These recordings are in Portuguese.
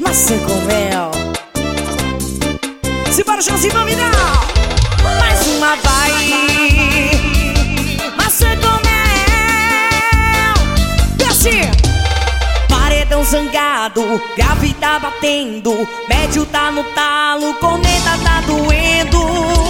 maçã com mel. Se para o chãozinho nominal. Mais uma vai. Maçã com mel. Desce. Paredão zangado, grave tá batendo, médio tá no talo, corneta tá doendo.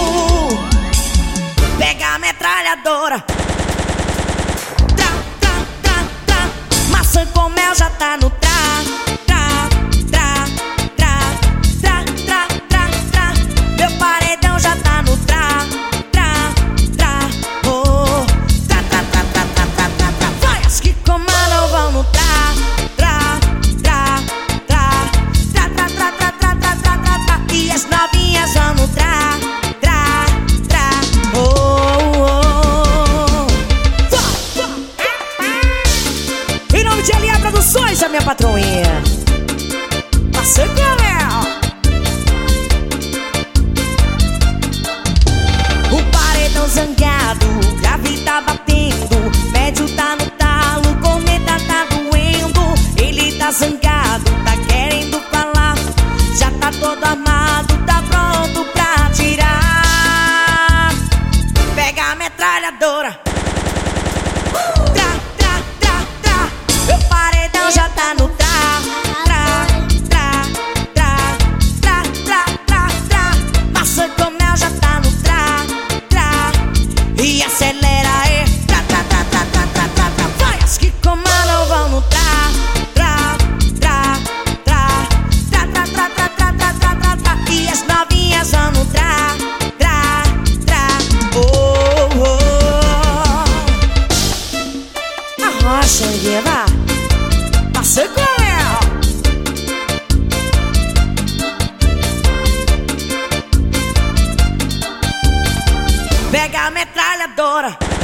Pega a metralhadora. Tra, tra, tra, tra. Maçã com mel já tá no tra. Tra, tra, tra, tra, tra, tra, tra. Meu paredão já tá no tra. Tra, tra, oh. Tra, tra, tra, tra, tra, tra, tra, tra. Vai, as que comandam vão no tra. E as novinhas vão no tra, tra, tra, oh, oh. Em nome de Elia Produções, a minha patroinha Maçã com mel. O paredão zangado, grave tá batendo, médio tá no talo, corneta tá doendo. Ele tá zangado, tá querendo falar, já tá todo armado, tá pronto pra atirar. Pega a metralhadora. Tra, tra, tra, tra. Meu paredão já tá no tra. Tra, tra, tra, tra, tra, tra, tra. Maçã com mel já tá no tra. Tra, e acelera aí. Tra, tra, tra, tra, tra, tra, tra, tra. Vai, as que comandam vão no tra. E as novinhas vão no tra, tra, tra, oh, oh. Arrocha, Eva, maçã com mel. Pega a metralhadora.